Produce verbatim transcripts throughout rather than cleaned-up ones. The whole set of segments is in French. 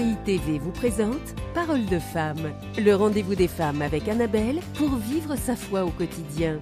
C I T V vous présente Paroles de femmes, le rendez-vous des femmes avec Annabelle pour vivre sa foi au quotidien.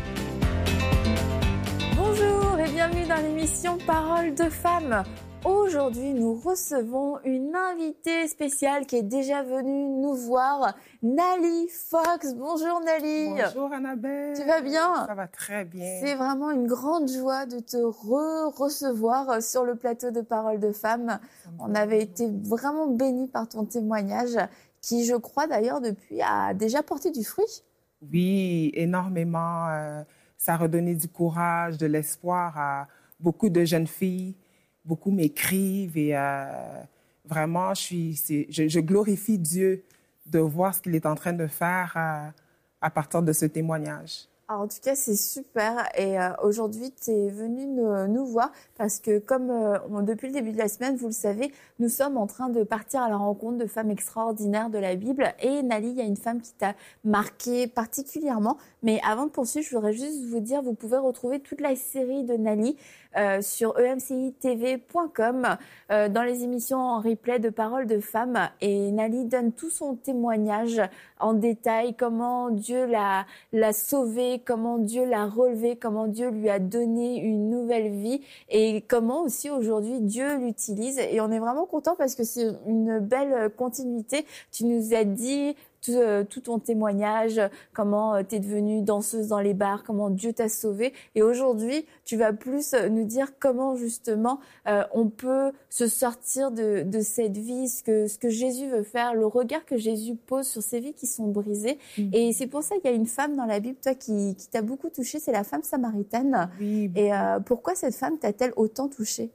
Bonjour et bienvenue dans l'émission Paroles de femmes. Aujourd'hui, nous recevons une invitée spéciale qui est déjà venue nous voir, Nally Fox. Bonjour Nally. Bonjour Annabelle. Tu vas bien? Ça va très bien. C'est vraiment une grande joie de te re-recevoir sur le plateau de Paroles de femmes. On avait été vraiment bénis par ton témoignage qui, je crois d'ailleurs, depuis a déjà porté du fruit. Oui, énormément. Euh, ça a redonné du courage, de l'espoir à beaucoup de jeunes filles. Beaucoup m'écrivent et euh, vraiment, je, suis, c'est, je, je glorifie Dieu de voir ce qu'il est en train de faire euh, à partir de ce témoignage. Alors, en tout cas, c'est super. Et euh, aujourd'hui, tu es venu nous, nous voir parce que comme euh, on, depuis le début de la semaine, vous le savez, nous sommes en train de partir à la rencontre de femmes extraordinaires de la Bible. Et Nally, il y a une femme qui t'a marqué particulièrement. Mais avant de poursuivre, je voudrais juste vous dire, vous pouvez retrouver toute la série de Nally euh, sur e m c i t v point com euh, dans les émissions en replay de Paroles de femmes. Et Nally donne tout son témoignage en détail, comment Dieu l'a, l'a sauvée, comment Dieu l'a relevée, comment Dieu lui a donné une nouvelle vie et comment aussi aujourd'hui Dieu l'utilise. Et on est vraiment content parce que c'est une belle continuité. Tu nous as dit tout, euh, tout ton témoignage, comment tu es devenue danseuse dans les bars, comment Dieu t'a sauvée. Et aujourd'hui, tu vas plus nous dire comment justement euh, on peut se sortir de, de cette vie, ce que, ce que Jésus veut faire, le regard que Jésus pose sur ces vies qui sont brisées. Mmh. Et c'est pour ça qu'il y a une femme dans la Bible, toi, qui, qui t'a beaucoup touchée, c'est la femme samaritaine. Oui, et euh, pourquoi cette femme t'a-t-elle autant touchée?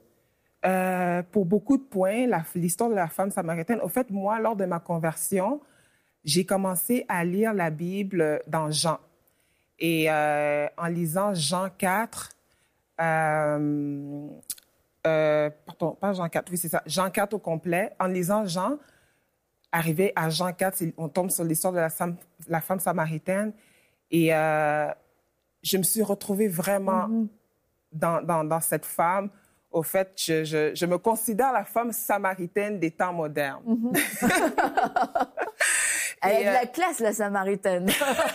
Euh, pour beaucoup de points, la, l'histoire de la femme samaritaine. Au fait, moi, lors de ma conversion, j'ai commencé à lire la Bible dans Jean. Et euh, en lisant Jean quatre, euh, euh, pardon, pas Jean quatre, oui, c'est ça, Jean quatre au complet. En lisant Jean, arrivé à Jean quatre, on tombe sur l'histoire de la, Sam, la femme samaritaine. Et euh, je me suis retrouvée vraiment mm-hmm. dans, dans, dans cette femme. Au fait, je, je, je me considère la femme samaritaine des temps modernes. Mm-hmm. Elle a de la classe, la samaritaine.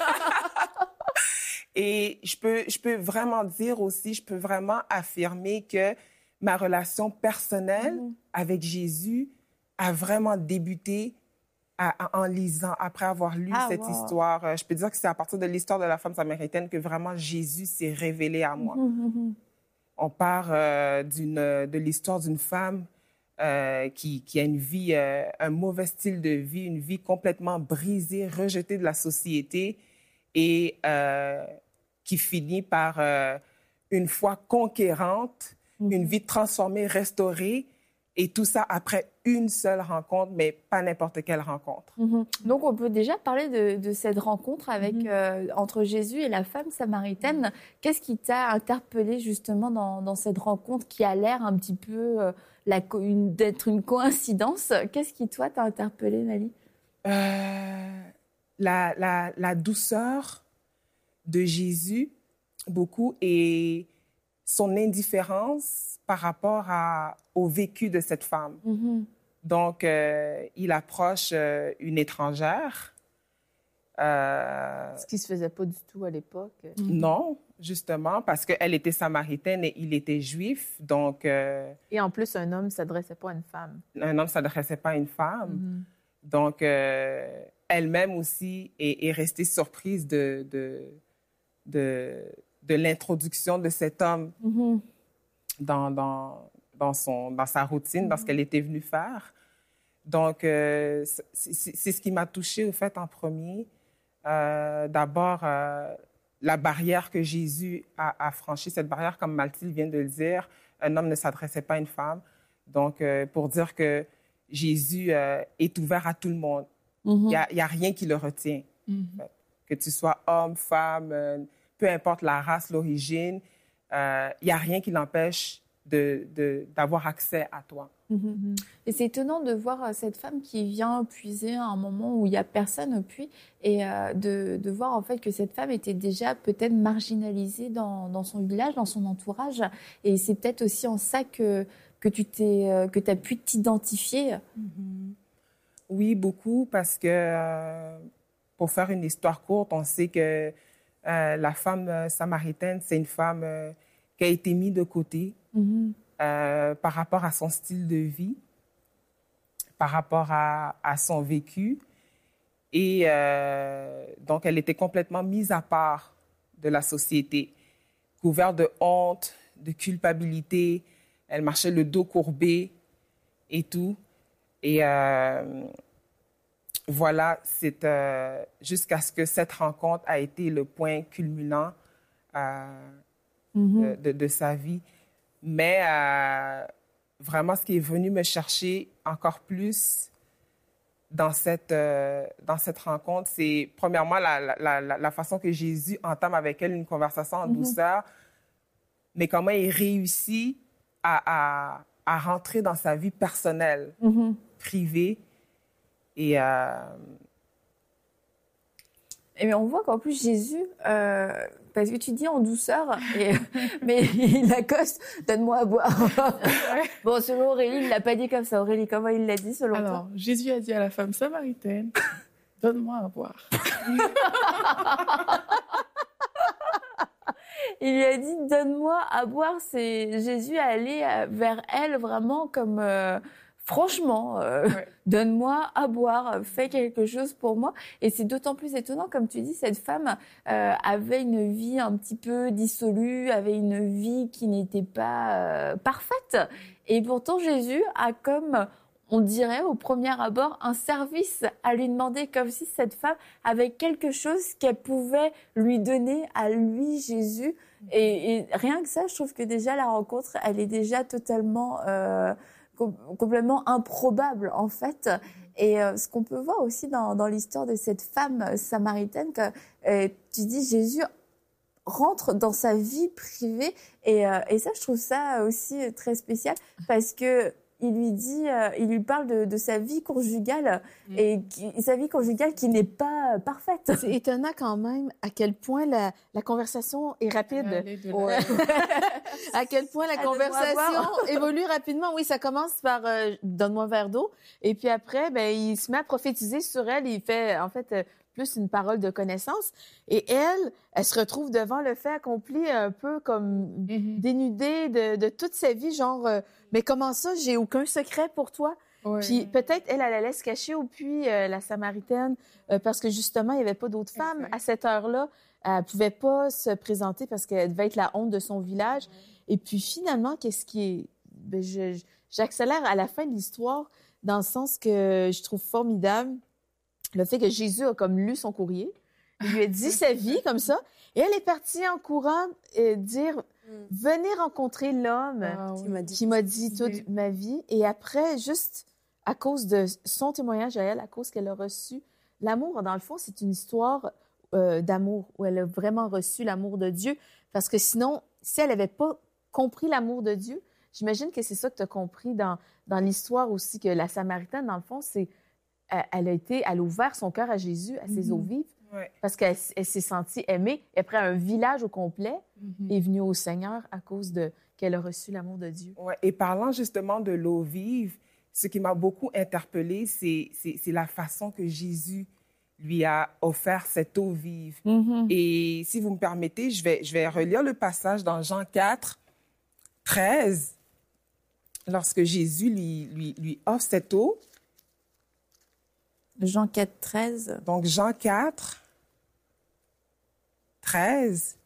Et je peux, je peux vraiment dire aussi, je peux vraiment affirmer que ma relation personnelle mmh. avec Jésus a vraiment débuté à, à, en lisant, après avoir lu ah, cette wow. histoire. Je peux dire que c'est à partir de l'histoire de la femme samaritaine que vraiment Jésus s'est révélé à moi. Mmh. On part euh, d'une, de l'histoire d'une femme Euh, qui, qui a une vie, euh, un mauvais style de vie, une vie complètement brisée, rejetée de la société et euh, qui finit par euh, une foi conquérante, mmh. une vie transformée, restaurée et tout ça après une seule rencontre, mais pas n'importe quelle rencontre. Mmh. Donc, on peut déjà parler de, de cette rencontre avec, mmh. euh, entre Jésus et la femme samaritaine. Mmh. Qu'est-ce qui t'a interpellé justement dans, dans cette rencontre qui a l'air un petit peu euh, la, une, d'être une coïncidence? Qu'est-ce qui, toi, t'a interpellé, Nally? euh, la, la, la douceur de Jésus, beaucoup, et son indifférence par rapport à, au vécu de cette femme. Mm-hmm. Donc, euh, il approche euh, une étrangère. Euh... Ce qui ne se faisait pas du tout à l'époque. Mm-hmm. Non, justement, parce qu'elle était samaritaine et il était juif. Donc, euh... Et en plus, un homme ne s'adressait pas à une femme. Un homme ne s'adressait pas à une femme. Mm-hmm. Donc, euh, elle-même aussi est, est restée surprise de, de, de, de l'introduction de cet homme. Mm-hmm. Dans, dans, dans, son, dans sa routine, mmh. dans ce qu'elle était venue faire. Donc, euh, c'est, c'est ce qui m'a touchée, au fait, en premier. Euh, d'abord, euh, la barrière que Jésus a, a franchie, cette barrière, comme Mathilde vient de le dire, un homme ne s'adressait pas à une femme. Donc, euh, pour dire que Jésus euh, est ouvert à tout le monde. Il mmh. n'y a, a rien qui le retient. Mmh. En fait. Que tu sois homme, femme, euh, peu importe la race, l'origine, il euh, n'y a rien qui l'empêche de, de, d'avoir accès à toi. Mmh. Et c'est étonnant de voir cette femme qui vient puiser à un moment où il n'y a personne au puits et euh, de, de voir en fait que cette femme était déjà peut-être marginalisée dans, dans son village, dans son entourage. Et c'est peut-être aussi en ça que, que tu t'es, que tu as pu t'identifier. Mmh. Oui, beaucoup, parce que, euh, pour faire une histoire courte, on sait que euh, la femme euh, samaritaine, c'est une femme euh, qui a été mise de côté mm-hmm. euh, par rapport à son style de vie, par rapport à, à son vécu. Et euh, donc, elle était complètement mise à part de la société, couverte de honte, de culpabilité. Elle marchait le dos courbé et tout. Et euh, voilà, c'est euh, jusqu'à ce que cette rencontre a été le point culminant euh, mm-hmm. de, de, de sa vie. Mais euh, vraiment, ce qui est venu me chercher encore plus dans cette, euh, dans cette rencontre, c'est premièrement la, la, la, la façon que Jésus entame avec elle une conversation en mm-hmm. douceur, mais comment il réussit à, à, à rentrer dans sa vie personnelle, mm-hmm. privée. Et, euh... et on voit qu'en plus, Jésus, euh, parce que tu dis en douceur, et, mais il accoste, donne-moi à boire. Bon, selon Aurélie, il ne l'a pas dit comme ça. Aurélie, comment il l'a dit selon Alors, toi? Alors, Jésus a dit à la femme samaritaine, donne-moi à boire. Il lui a dit, donne-moi à boire. C'est Jésus allé vers elle vraiment comme... Euh... Franchement, euh, ouais. donne-moi à boire, fais quelque chose pour moi. Et c'est d'autant plus étonnant, comme tu dis, cette femme euh, avait une vie un petit peu dissolue, avait une vie qui n'était pas euh, parfaite. Et pourtant, Jésus a comme, on dirait au premier abord, un service à lui demander, comme si cette femme avait quelque chose qu'elle pouvait lui donner à lui, Jésus. Et, et rien que ça, je trouve que déjà la rencontre, elle est déjà totalement... Euh, complètement improbable en fait. Et euh, ce qu'on peut voir aussi dans, dans l'histoire de cette femme samaritaine, que euh, tu dis Jésus rentre dans sa vie privée et, euh, et ça je trouve ça aussi très spécial parce que il lui dit, euh, il lui parle de, de sa vie conjugale mmh. et qui, sa vie conjugale qui n'est pas parfaite. C'est étonnant quand même à quel point la, la conversation est rapide. Ouais. À quel point la à conversation évolue rapidement. Oui, ça commence par euh, donne-moi un verre d'eau et puis après, ben il se met à prophétiser sur elle. Il fait en fait euh, plus une parole de connaissance et elle, elle se retrouve devant le fait accompli un peu comme mm-hmm. dénudée de, de toute sa vie, genre. Euh, mais comment ça, j'ai aucun secret pour toi? Ouais. Puis peut-être, elle, elle allait se cacher au puits, euh, la Samaritaine, euh, parce que justement, il n'y avait pas d'autres femmes exact. À cette heure-là. Elle ne pouvait pas se présenter parce qu'elle devait être la honte de son village. Ouais. Et puis finalement, qu'est-ce qui est... Ben, je, j'accélère à la fin de l'histoire dans le sens que je trouve formidable le fait que Jésus a comme lu son courrier. Il lui a dit sa vie comme ça. Et elle est partie en courant et dire... Venez rencontrer l'homme ah, qui, oui. m'a dit, qui m'a dit toute oui. ma vie. Et après, juste à cause de son témoignage à elle, à cause qu'elle a reçu l'amour, dans le fond, c'est une histoire euh, d'amour où elle a vraiment reçu l'amour de Dieu. Parce que sinon, si elle n'avait pas compris l'amour de Dieu, j'imagine que c'est ça que tu as compris dans, dans l'histoire aussi, que la Samaritaine, dans le fond, c'est elle a été, elle a ouvert son cœur à Jésus, à ses mm-hmm. eaux vives. Ouais. Parce qu'elle elle s'est sentie aimée. Et après, un village au complet mm-hmm. est venu au Seigneur à cause de qu'elle a reçu l'amour de Dieu. Ouais. Et parlant justement de l'eau vive, ce qui m'a beaucoup interpellée, c'est, c'est, c'est la façon que Jésus lui a offert cette eau vive. Mm-hmm. Et si vous me permettez, je vais, je vais relire le passage dans Jean quatre, treize, lorsque Jésus lui, lui, lui offre cette eau. Jean quatre, treize. Donc, Jean quatre, treize.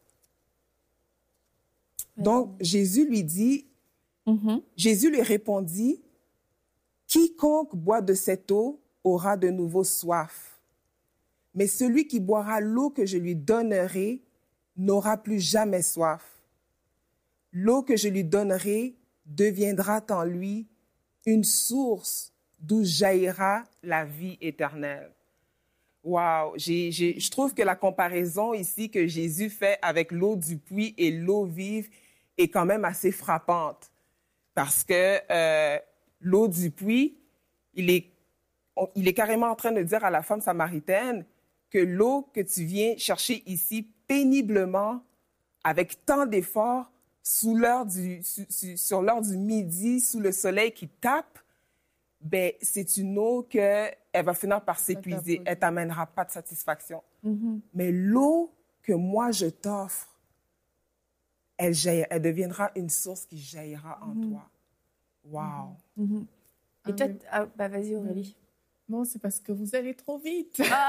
Donc, Jésus lui dit, mm-hmm. Jésus lui répondit, « Quiconque boit de cette eau aura de nouveau soif. Mais celui qui boira l'eau que je lui donnerai n'aura plus jamais soif. L'eau que je lui donnerai deviendra en lui une source d'où jaillira la vie éternelle. » Wow! J'ai, j'ai, je trouve que la comparaison ici que Jésus fait avec l'eau du puits et l'eau vive est quand même assez frappante. Parce que euh, l'eau du puits, il est, il est carrément en train de dire à la femme samaritaine que l'eau que tu viens chercher ici péniblement, avec tant d'efforts, sous l'heure du, su, su, sur l'heure du midi, sous le soleil qui tape, ben, c'est une eau qu'elle va finir par s'épuiser. Elle ne t'amènera pas de satisfaction. Mm-hmm. Mais l'eau que moi, je t'offre, elle, jaillit, elle deviendra une source qui jaillira en mm-hmm. toi. Wow! Mm-hmm. Et toi, ah, bah, vas-y, Aurélie. Non, c'est parce que vous allez trop vite. Ah.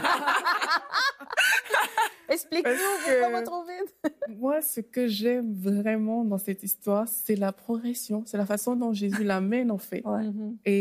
Explique-nous pourquoi va trop vite. Moi, ce que j'aime vraiment dans cette histoire, c'est la progression. C'est la façon dont Jésus l'amène, en fait. Ouais.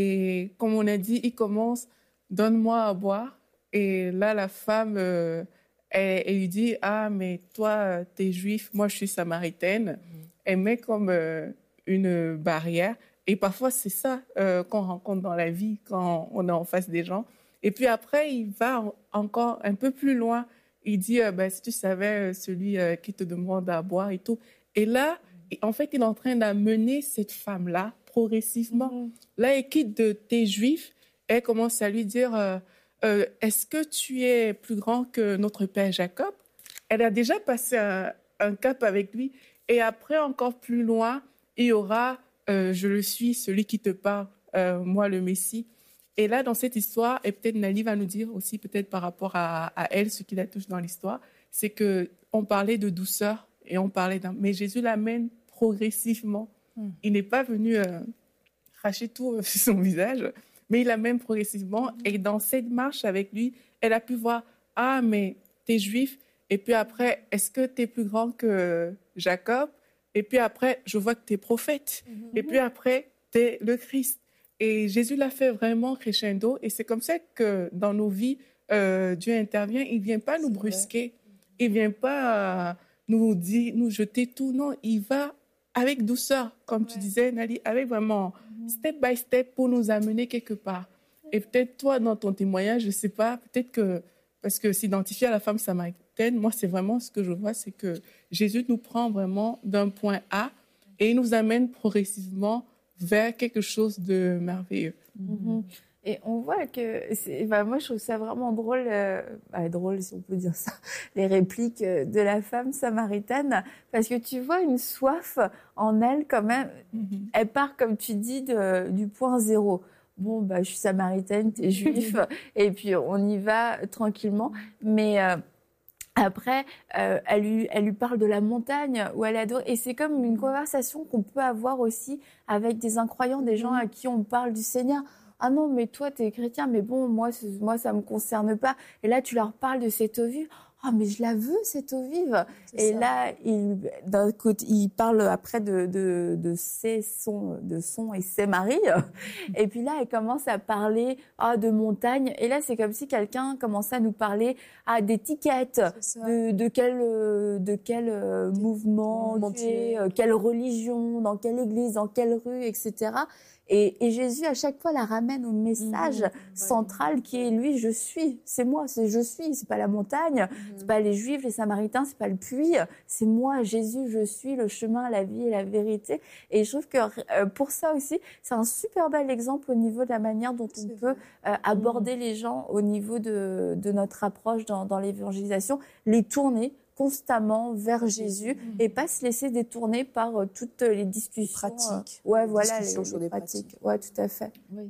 Et comme on a dit, il commence « Donne-moi à boire ». Et là, la femme, euh, elle, elle lui dit « Ah, mais toi, t'es juif, moi, je suis samaritaine. Mm. » Elle met comme euh, une barrière. Et parfois, c'est ça euh, qu'on rencontre dans la vie quand on est en face des gens. Et puis après, il va encore un peu plus loin. Il dit, euh, ben, si tu savais, celui euh, qui te demande à boire et tout. Et là, en fait, il est en train d'amener cette femme-là progressivement. Mm-hmm. Là, elle quitte de t'es juif. Elle commence à lui dire, euh, euh, est-ce que tu es plus grand que notre père Jacob? Elle a déjà passé un, un cap avec lui. Et après, encore plus loin, il y aura... Euh, je le suis, celui qui te parle, euh, moi le Messie. Et là, dans cette histoire, et peut-être Nali va nous dire aussi, peut-être par rapport à, à elle, ce qui la touche dans l'histoire, c'est qu'on parlait de douceur et on parlait d'un... Mais Jésus l'amène progressivement. Mm. Il n'est pas venu euh, cracher tout sur son visage, mais il l'amène progressivement. Mm. Et dans cette marche avec lui, elle a pu voir, ah, mais t'es juif. Et puis après, est-ce que t'es plus grand que Jacob? Et puis après, je vois que tu es prophète. Mm-hmm. Et puis après, tu es le Christ. Et Jésus l'a fait vraiment crescendo. Et c'est comme ça que dans nos vies, euh, Dieu intervient. Il ne vient pas nous brusquer. Il ne vient pas euh, nous dire, nous jeter tout. Non, il va avec douceur, comme ouais. tu disais, Nali, avec vraiment mm-hmm. step by step pour nous amener quelque part. Et peut-être toi, dans ton témoignage, je ne sais pas, peut-être que, parce que s'identifier à la femme samaritaine, moi, c'est vraiment ce que je vois, c'est que Jésus nous prend vraiment d'un point A et il nous amène progressivement vers quelque chose de merveilleux. Mm-hmm. Et on voit que, c'est, bah moi je trouve ça vraiment drôle, euh, bah, drôle si on peut dire ça, les répliques de la femme samaritaine, parce que tu vois une soif en elle quand même. Mm-hmm. Elle part, comme tu dis, de, du point zéro. Bon, bah, je suis samaritaine, t'es juif, et puis on y va tranquillement. Mais euh, après, euh, elle, lui, elle lui parle de la montagne où elle adore. Et c'est comme une conversation qu'on peut avoir aussi avec des incroyants, des gens à qui on parle du Seigneur. Ah non, mais toi, t'es chrétien, mais bon, moi, moi ça me concerne pas. Et là, tu leur parles de cette eau vive. Ah, mais je la veux, cette eau vive. C'est et ça. Là, il, d'un côté, il parle après de, de, de ses sons, de son et ses maris. Et puis là, elle commence à parler ah, de montagne. Et là, c'est comme si quelqu'un commençait à nous parler ah, d'étiquettes, de, de quel, de quel euh, mouvement, tu es, euh, quelle religion, dans quelle église, dans quelle rue, et cetera. Et, et Jésus, à chaque fois, la ramène au message mmh, central ouais. qui est lui, je suis. C'est moi, c'est je suis. C'est pas la montagne, mmh. c'est pas les Juifs, les Samaritains, c'est pas le puits. C'est moi, Jésus, je suis le chemin, la vie et la vérité. Et je trouve que euh, pour ça aussi, c'est un super bel exemple au niveau de la manière dont on c'est peut euh, aborder mmh. les gens au niveau de, de notre approche dans, dans l'évangélisation, les tourner constamment vers Jésus mmh. et pas se laisser détourner par euh, toutes les discussions. Les pratiques. Euh, ouais, les voilà, discussions les, sur les des pratiques. pratiques. Ouais, tout à fait. Oui.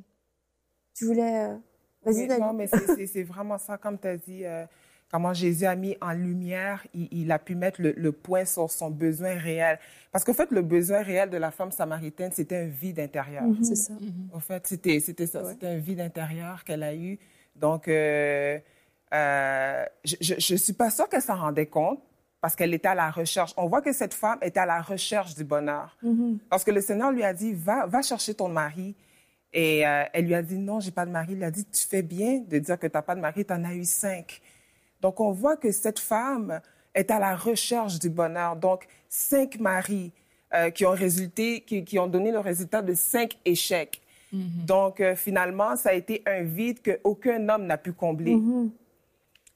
Tu voulais... Euh... Vas-y, oui, Dani. Non, mais c'est, c'est, c'est vraiment ça, comme tu as dit, euh, comment Jésus a mis en lumière, il, il a pu mettre le, le point sur son besoin réel. Parce qu'en fait, le besoin réel de la femme samaritaine, c'était un vide intérieur. Mm-hmm. C'est ça. Mm-hmm. En fait, c'était, c'était ça, ouais. c'était un vide intérieur qu'elle a eu. Donc, euh, euh, je ne suis pas sûre qu'elle s'en rendait compte, parce qu'elle était à la recherche. On voit que cette femme était à la recherche du bonheur. Mm-hmm. Parce que le Seigneur lui a dit, va, va chercher ton mari. Et euh, elle lui a dit, non, j'ai pas de mari. Il a dit, tu fais bien de dire que tu n'as pas de mari, tu en as eu cinq. Donc, on voit que cette femme est à la recherche du bonheur. Donc, cinq maris euh, qui ont résulté, qui, qui ont donné le résultat de cinq échecs. Mm-hmm. Donc, euh, finalement, ça a été un vide qu'aucun homme n'a pu combler. Mm-hmm.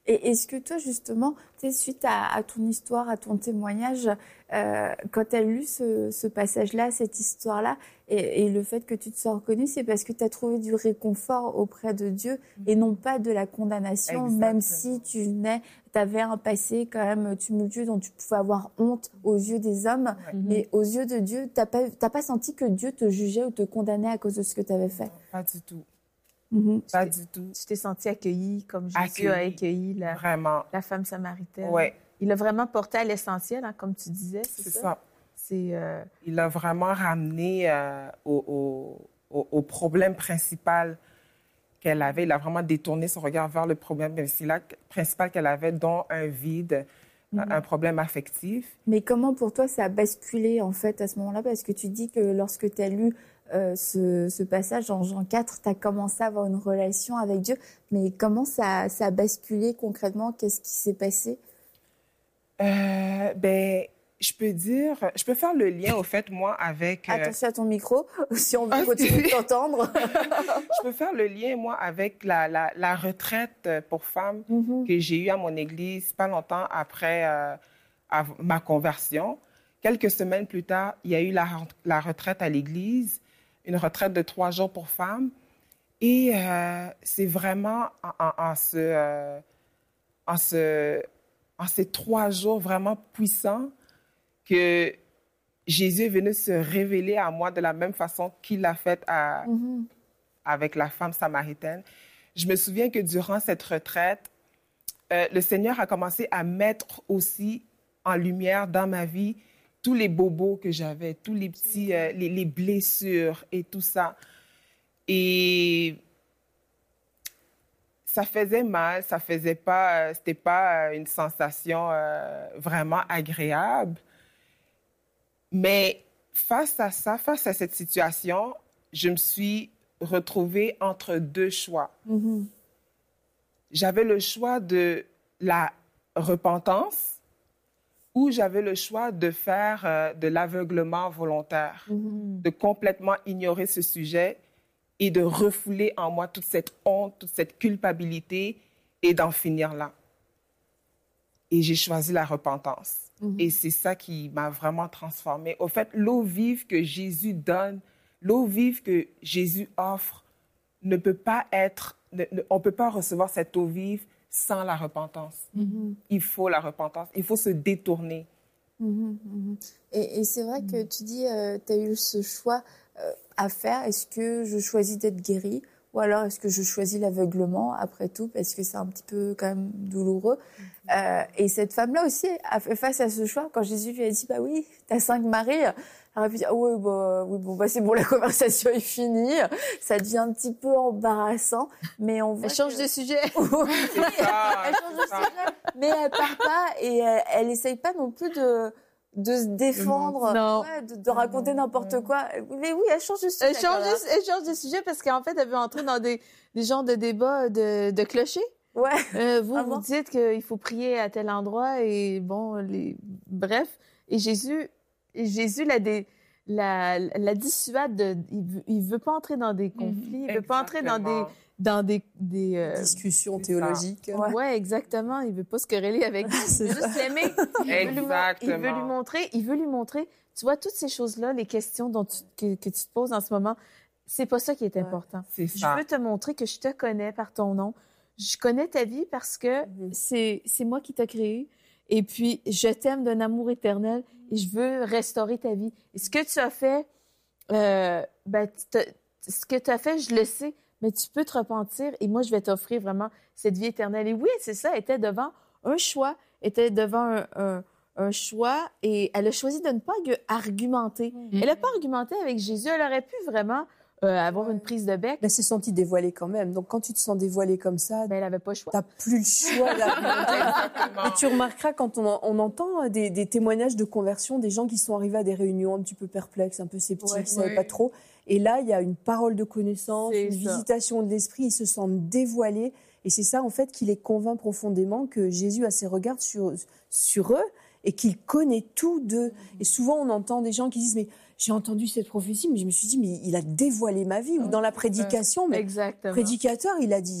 Et est-ce que toi, justement, suite à, à ton histoire, à ton témoignage, euh, quand tu as lu ce, ce passage-là, cette histoire-là, et, et le fait que tu te sois reconnue, c'est parce que tu as trouvé du réconfort auprès de Dieu et non pas de la condamnation, Exactement. Même si tu venais, tu avais un passé quand même tumultueux dont tu pouvais avoir honte aux yeux des hommes, ouais. mais aux yeux de Dieu, tu n'as pas, t'as pas senti que Dieu te jugeait ou te condamnait à cause de ce que tu avais fait? Non, pas du tout. Mm-hmm. Pas tu du tout. Tu t'es sentie accueillie comme Jésus accueilli, a accueilli la, vraiment. la femme samaritaine. Ouais. Il a vraiment porté à l'essentiel, hein, comme tu disais, c'est, c'est ça? ça. C'est, euh... Il a vraiment ramené euh, au, au, au problème principal qu'elle avait. Il a vraiment détourné son regard vers le problème principal qu'elle avait, dont un vide, mm-hmm. un problème affectif. Mais comment pour toi ça a basculé en fait à ce moment-là? Parce que tu dis que lorsque tu as lu Euh, ce, ce passage en Jean quatre, tu as commencé à avoir une relation avec Dieu, mais comment ça, ça a basculé concrètement? Qu'est-ce qui s'est passé? Euh, ben, je peux dire, je peux faire le lien au fait, moi, avec... Euh... Attention à ton micro, si on veut continuer de t'entendre. Je peux faire le lien, moi, avec la, la, la retraite pour femmes mm-hmm. que j'ai eue à mon église pas longtemps après euh, ma conversion. Quelques semaines plus tard, il y a eu la, la retraite à l'église, une retraite de trois jours pour femmes. Et euh, c'est vraiment en, en, en, ce, euh, en, ce, en ces trois jours vraiment puissants que Jésus est venu se révéler à moi de la même façon qu'il l'a fait à, mm-hmm. avec la femme samaritaine. Je me souviens que durant cette retraite, euh, le Seigneur a commencé à mettre aussi en lumière dans ma vie tous les bobos que j'avais, tous les petits, euh, les, les blessures et tout ça. Et ça faisait mal, ça faisait pas, euh, c'était pas une sensation euh, vraiment agréable. Mais face à ça, face à cette situation, je me suis retrouvée entre deux choix. Mm-hmm. J'avais le choix de la repentance, où j'avais le choix de faire euh, de l'aveuglement volontaire, mm-hmm. de complètement ignorer ce sujet et de refouler en moi toute cette honte, toute cette culpabilité et d'en finir là. Et j'ai choisi la repentance. Mm-hmm. Et c'est ça qui m'a vraiment transformée. Au fait, l'eau vive que Jésus donne, l'eau vive que Jésus offre, ne peut pas être, ne, ne, on ne peut pas recevoir cette eau vive sans la repentance. Mm-hmm. Il faut la repentance. Il faut se détourner. Mm-hmm. Et, et c'est vrai mm-hmm. que tu dis, euh, tu as eu ce choix euh, à faire. Est-ce que je choisis d'être guérie ou alors est-ce que je choisis l'aveuglement après tout parce que c'est un petit peu quand même douloureux. Mm-hmm. euh, Et cette femme-là aussi a fait face à ce choix. Quand Jésus lui a dit, bah oui, tu as cinq maris, elle aurait pu dire, oh, oui, bah, oui, bon, bah, c'est bon, la conversation est finie. Ça devient un petit peu embarrassant, mais on voit Elle change que... de sujet. C'est ça, elle change de sujet, mais elle part pas et elle, elle essaye pas non plus de, de se défendre, ouais, de, de raconter n'importe quoi. Mais oui, elle change de sujet. Elle change, de, elle change de sujet parce qu'en fait, elle veut entrer dans des, des genres de débats de, de clochers. Ouais. Euh, vous, ah vous bon? dites qu'il faut prier à tel endroit et bon, les... bref. Et Jésus... Et Jésus la, dé, la, la dissuade, de, il veut, il veut pas entrer dans des conflits, mmh, il veut pas entrer dans des, dans des, des euh, discussions théologiques. Ouais. ouais, exactement. Il veut pas se quereller avec lui. Il veut juste l'aimer. Il veut, lui, il veut lui montrer, il veut lui montrer. Tu vois, toutes ces choses-là, les questions dont tu, que, que tu te poses en ce moment, c'est pas ça qui est important. Ouais, c'est ça. Je veux te montrer que je te connais par ton nom. Je connais ta vie parce que mmh. c'est, c'est moi qui t'ai créé. Et puis, je t'aime d'un amour éternel et je veux restaurer ta vie. Et ce que tu as fait, euh, ben, ce que tu as fait, je le sais, mais tu peux te repentir et moi, je vais t'offrir vraiment cette vie éternelle. Et oui, c'est ça, elle était devant un choix, était devant un, un, un choix et elle a choisi de ne pas argumenter. Mm-hmm. Elle n'a pas argumenté avec Jésus, elle aurait pu vraiment... Euh, avoir ouais. une prise de bec. Elle s'est sentie dévoilée quand même. Donc, quand tu te sens dévoilée comme ça... Ben, elle n'avait pas le choix. Tu n'as plus le choix d'argumenter. Et tu remarqueras, quand on, on entend des, des témoignages de conversion, des gens qui sont arrivés à des réunions un petit peu perplexes, un peu sceptiques, ouais, qui ne savaient ouais. pas trop. Et là, il y a une parole de connaissance, c'est une ça. visitation de l'esprit. Ils se sentent dévoilés. Et c'est ça, en fait, qui les convainc profondément que Jésus a ses regards sur, sur eux et qu'il connaît tout d'eux. Mmh. Et souvent, on entend des gens qui disent « mais j'ai entendu cette prophétie, mais je me suis dit, mais il a dévoilé ma vie. » Ou dans la prédication, mais Exactement. prédicateur, il a dit, il a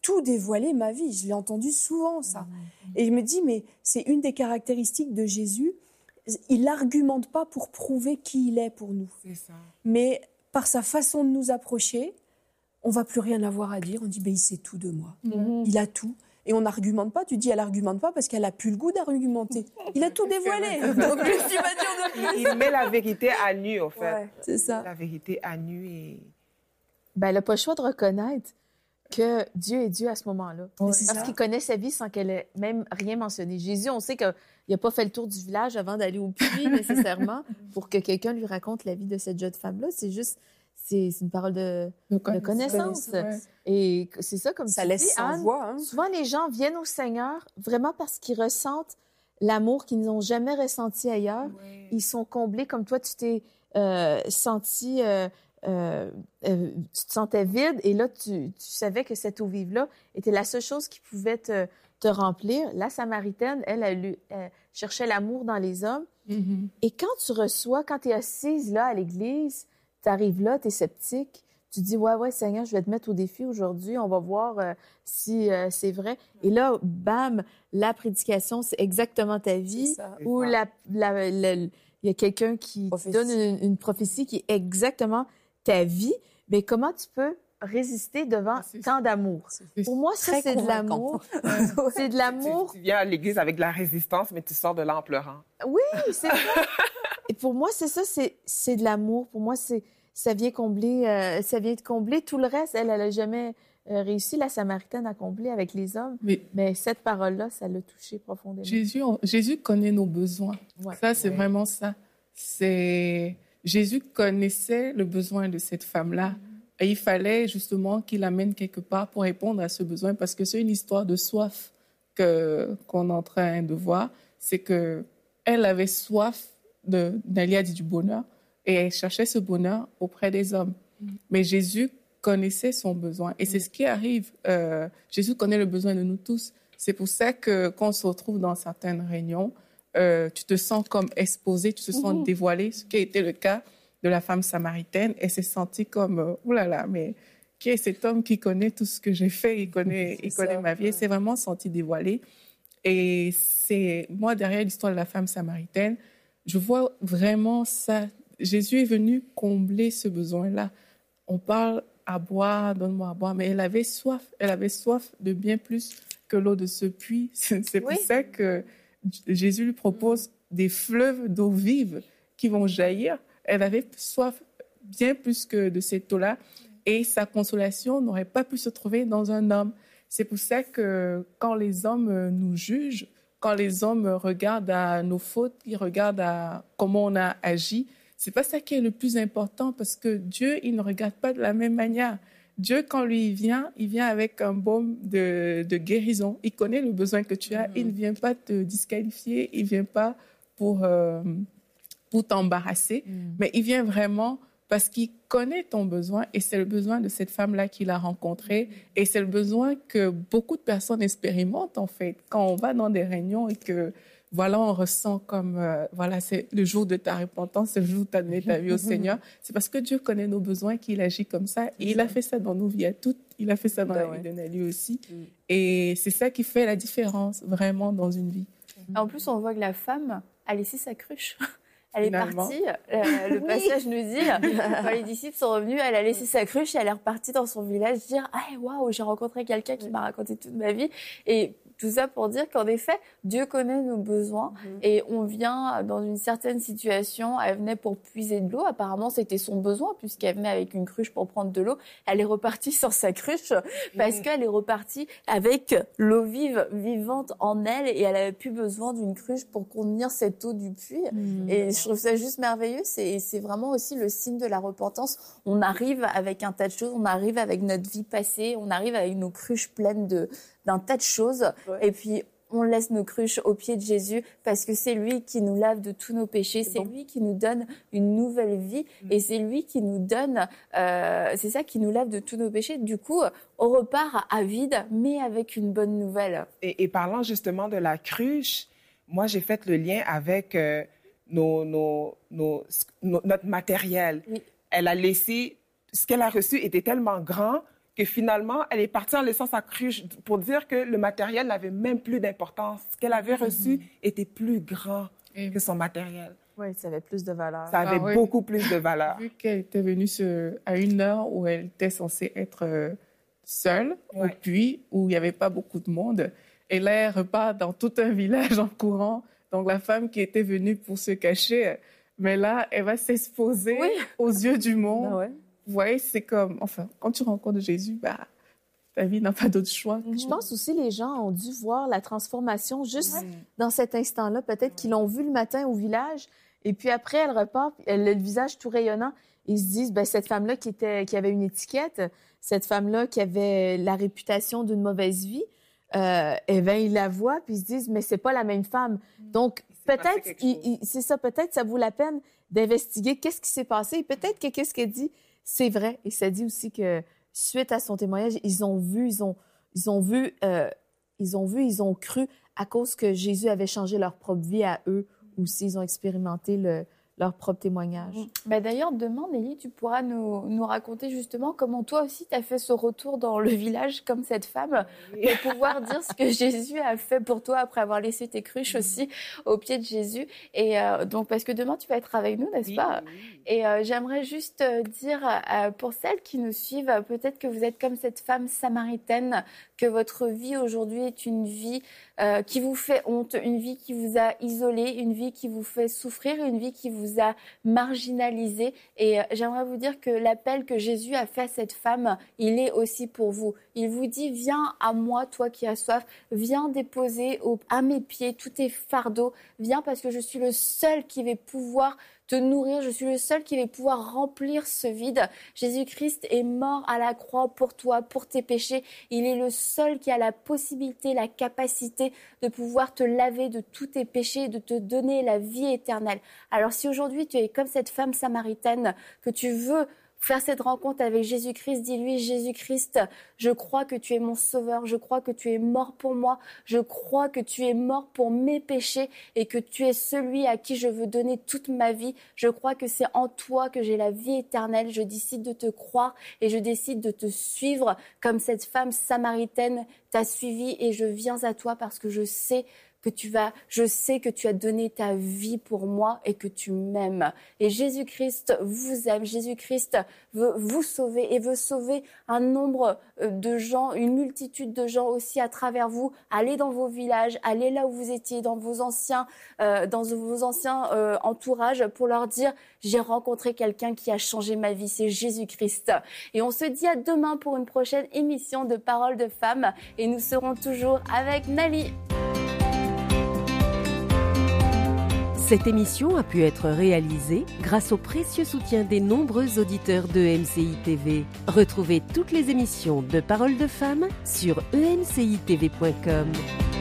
tout dévoilé ma vie. Je l'ai entendu souvent, ça. Mmh. Et je me dis, mais c'est une des caractéristiques de Jésus. Il n'argumente pas pour prouver qui il est pour nous. C'est ça. Mais par sa façon de nous approcher, on ne va plus rien avoir à dire. On dit, ben, il sait tout de moi. Mmh. Il a tout. Et on n'argumente pas. Tu dis, elle n'argumente pas parce qu'elle n'a plus le goût d'argumenter. Il a tout dévoilé. Donc, qu'est-ce qu'il va dire de plus? Il met la vérité à nu, en fait. Ouais, c'est ça. La vérité à nu et... Ben, elle n'a pas le choix de reconnaître que Dieu est Dieu à ce moment-là. Oui, parce qu'il connaît sa vie sans qu'elle ait même rien mentionné. Jésus, on sait qu'il n'a pas fait le tour du village avant d'aller au puits, nécessairement, pour que quelqu'un lui raconte la vie de cette jeune femme-là. C'est juste... C'est, c'est une parole de, de connaissance. Ouais. Et c'est ça, comme ça tu laisse dis, sans Anne, voix. Hein? Souvent, les gens viennent au Seigneur vraiment parce qu'ils ressentent l'amour qu'ils n'ont jamais ressenti ailleurs. Oui. Ils sont comblés, comme toi, tu t'es euh, senti... Euh, euh, euh, tu te sentais vide et là, tu, tu savais que cette eau vive-là était la seule chose qui pouvait te, te remplir. La Samaritaine, elle, elle, elle, elle cherchait l'amour dans les hommes. Mm-hmm. Et quand tu reçois, quand tu es assise là à l'église... Tu arrives là, tu es sceptique, tu dis « Ouais, ouais, Seigneur, je vais te mettre au défi aujourd'hui, on va voir euh, si euh, c'est vrai. » Et là, bam, la prédication, c'est exactement ta vie. Ou la, la, la, il y a quelqu'un qui te donne une, une prophétie qui est exactement ta vie. Mais comment tu peux résister devant c'est tant d'amour? Pour moi, ça, c'est de l'amour. C'est de l'amour. Tu, tu viens à l'église avec de la résistance, mais tu sors de là en pleurant. Oui, c'est ça. Et pour moi, c'est ça, c'est, c'est de l'amour. Pour moi, c'est, ça vient combler, euh, ça vient de combler tout le reste. Elle, elle n'a jamais euh, réussi, la Samaritaine, à combler avec les hommes. Mais, mais cette parole-là, ça l'a touché profondément. Jésus, Jésus connaît nos besoins. Ouais. Ça, c'est ouais. vraiment ça. C'est... Jésus connaissait le besoin de cette femme-là. Mm-hmm. Et il fallait justement qu'il l'amène quelque part pour répondre à ce besoin, parce que c'est une histoire de soif que, qu'on est en train de voir. C'est qu'elle avait soif de, Nalia dit du bonheur, et elle cherchait ce bonheur auprès des hommes. Mm. Mais Jésus connaissait son besoin. Et mm. c'est ce qui arrive. Euh, Jésus connaît le besoin de nous tous. C'est pour ça que quand on se retrouve dans certaines réunions, euh, tu te sens comme exposé, tu te sens mm-hmm. dévoilé, ce qui a été le cas de la femme samaritaine. Elle s'est sentie comme, euh, oh là là, mais qui est cet homme qui connaît tout ce que j'ai fait, il connaît, il connaît ma vie. Elle s'est vraiment sentie dévoilée. Et c'est, moi, derrière l'histoire de la femme samaritaine, je vois vraiment ça. Jésus est venu combler ce besoin-là. On parle à boire, donne-moi à boire, mais elle avait soif. Elle avait soif de bien plus que l'eau de ce puits. C'est pour oui. ça que Jésus lui propose des fleuves d'eau vive qui vont jaillir. Elle avait soif bien plus que de cette eau-là. Et sa consolation n'aurait pas pu se trouver dans un homme. C'est pour ça que quand les hommes nous jugent, quand les hommes regardent à nos fautes, ils regardent à comment on a agi, c'est pas ça qui est le plus important, parce que Dieu, il ne regarde pas de la même manière. Dieu, quand lui il vient, il vient avec un baume de, de guérison. Il connaît le besoin que tu as. Mm-hmm. Il ne vient pas te disqualifier. Il ne vient pas pour, euh, pour t'embarrasser. Mm. Mais il vient vraiment parce qu'il connaît ton besoin. Et c'est le besoin de cette femme-là qu'il a rencontrée. Et c'est le besoin que beaucoup de personnes expérimentent, en fait. Quand on va dans des réunions et que, voilà, on ressent comme, euh, voilà, c'est le jour de ta repentance, c'est le jour où tu as donné ta vie au Seigneur. C'est parce que Dieu connaît nos besoins qu'il agit comme ça. Et il a fait ça dans nos vies à toutes. Il a fait ça dans ben la ouais. vie de Nelly aussi. Mm. Et c'est ça qui fait la différence, vraiment, dans une vie. En plus, on voit que la femme a laissé sa cruche. Elle Finalement. est partie. Euh, le passage oui. nous dit, quand les disciples sont revenus, elle a laissé sa cruche et elle est repartie dans son village dire « Ah, waouh, j'ai rencontré quelqu'un qui m'a raconté toute ma vie. » Et tout ça pour dire qu'en effet, Dieu connaît nos besoins mmh. et on vient dans une certaine situation, elle venait pour puiser de l'eau. Apparemment, c'était son besoin puisqu'elle venait avec une cruche pour prendre de l'eau. Elle est repartie sans sa cruche parce mmh. qu'elle est repartie avec l'eau vive, vivante en elle et elle avait plus besoin d'une cruche pour contenir cette eau du puits. Mmh. Et je trouve ça juste merveilleux. C'est, c'est vraiment aussi le signe de la repentance. On arrive avec un tas de choses, on arrive avec notre vie passée, on arrive avec nos cruches pleines de d'un tas de choses, ouais. et puis on laisse nos cruches aux pieds de Jésus parce que c'est lui qui nous lave de tous nos péchés, c'est, c'est bon. lui qui nous donne une nouvelle vie, mmh. et c'est lui qui nous donne, euh, c'est ça qui nous lave de tous nos péchés. Du coup, on repart à vide, mais avec une bonne nouvelle. Et, et parlant justement de la cruche, moi j'ai fait le lien avec euh, nos, nos, nos, nos, notre matériel. Oui. Elle a laissé, ce qu'elle a reçu était tellement grand que finalement, elle est partie en laissant sa cruche pour dire que le matériel n'avait même plus d'importance. Ce qu'elle avait reçu mm-hmm. était plus grand et... que son matériel. Oui, ça avait plus de valeur. Ça avait ah, oui. beaucoup plus de valeur. Vu qu'elle était venue ce, à une heure où elle était censée être euh, seule, ouais. au puits, où il n'y avait pas beaucoup de monde, et là, elle repart dans tout un village en courant. Donc, la femme qui était venue pour se cacher, mais là, elle va s'exposer oui. aux yeux du monde. Ah ouais. Vous voyez, c'est comme... Enfin, quand tu rencontres Jésus, bah, ta vie n'a pas d'autre choix. Mm-hmm. Je pense aussi que les gens ont dû voir la transformation juste ouais. dans cet instant-là. Peut-être qu'ils l'ont vu le matin au village, et puis après, elle repart, elle a le visage tout rayonnant. Ils se disent, ben, cette femme-là qui, était, qui avait une étiquette, cette femme-là qui avait la réputation d'une mauvaise vie, euh, eh bien, ils la voient, puis ils se disent, mais c'est pas la même femme. Donc, peut-être, il, il, c'est ça, peut-être ça vaut la peine d'investiguer qu'est-ce qui s'est passé. Et peut-être que qu'est-ce qu'elle dit, c'est vrai. Et ça dit aussi que, suite à son témoignage, ils ont vu, ils ont, ils ont vu, euh, ils ont vu, ils ont cru à cause que Jésus avait changé leur propre vie à eux. Ou s'ils ont expérimenté le, leur propre témoignage. Bah d'ailleurs, demain, Nelly, tu pourras nous, nous raconter justement comment toi aussi, tu as fait ce retour dans le village comme cette femme, oui. pour pouvoir dire ce que Jésus a fait pour toi après avoir laissé tes cruches aussi aux pieds de Jésus. Et euh, donc, parce que demain, tu vas être avec nous, n'est-ce oui, pas oui. Et euh, j'aimerais juste dire, euh, pour celles qui nous suivent, peut-être que vous êtes comme cette femme samaritaine, que votre vie aujourd'hui est une vie euh, qui vous fait honte, une vie qui vous a isolé, une vie qui vous fait souffrir, une vie qui vous a marginalisé. Et euh, j'aimerais vous dire que l'appel que Jésus a fait à cette femme, il est aussi pour vous. Il vous dit, viens à moi, toi qui as soif, viens déposer au, à mes pieds tous tes fardeaux, viens parce que je suis le seul qui vais pouvoir te nourrir, je suis le seul qui va pouvoir remplir ce vide. Jésus-Christ est mort à la croix pour toi, pour tes péchés. Il est le seul qui a la possibilité, la capacité de pouvoir te laver de tous tes péchés et de te donner la vie éternelle. Alors si aujourd'hui tu es comme cette femme samaritaine, que tu veux faire cette rencontre avec Jésus-Christ, dis-lui, Jésus-Christ, je crois que tu es mon sauveur, je crois que tu es mort pour moi, je crois que tu es mort pour mes péchés et que tu es celui à qui je veux donner toute ma vie. Je crois que c'est en toi que j'ai la vie éternelle. Je décide de te croire et je décide de te suivre comme cette femme samaritaine t'a suivi et je viens à toi parce que je sais que tu vas, je sais que tu as donné ta vie pour moi et que tu m'aimes. Et Jésus-Christ vous aime, Jésus-Christ veut vous sauver et veut sauver un nombre de gens, une multitude de gens aussi à travers vous. Allez dans vos villages, allez là où vous étiez, dans vos anciens, euh, dans vos anciens euh, entourages pour leur dire, j'ai rencontré quelqu'un qui a changé ma vie, c'est Jésus-Christ. Et on se dit à demain pour une prochaine émission de Paroles de Femmes et nous serons toujours avec Nali. Cette émission a pu être réalisée grâce au précieux soutien des nombreux auditeurs de E M C I T V. Retrouvez toutes les émissions de Paroles de Femmes sur e m c i t v point com.